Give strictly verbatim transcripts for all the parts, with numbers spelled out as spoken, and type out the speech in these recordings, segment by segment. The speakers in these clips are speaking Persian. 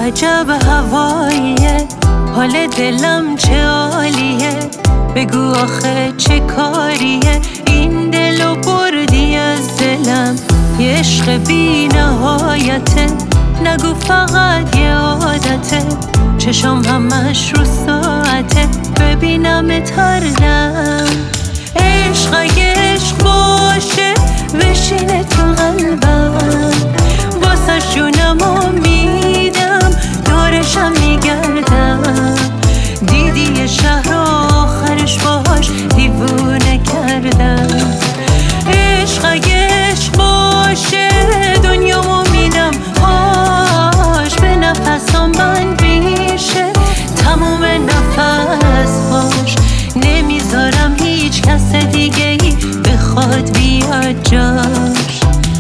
عجب هواییه، حال دلم چه عالیه، بگو آخه چه کاریه، این دلو بردی از دلم، یه عشق بی نهایته، نگو فقط یه عادته، چشم همش رو ساعته، ببینم تردم. عشق اگه عشق باشه بشینه تو قلبم، واسه جونمو میدم، دورشم میگردم، دیدی یه شهر آخرش باهاش دیوونه کردم. عشق اگه عشق باشه دنیامو میدم هاش، به نفسم بند میشه تموم نفس هاش، نمیذارم هیچ کس دیگه ای بخواد بیاد جاش.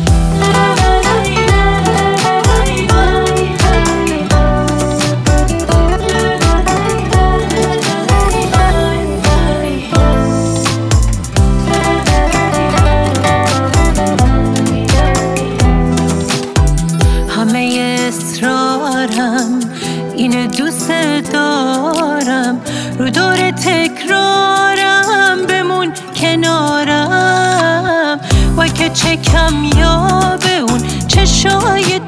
همه اصرارم اینه دوست دارم، رو دور تکرارم بمون کنارم، و که چه کم یا به اون چشای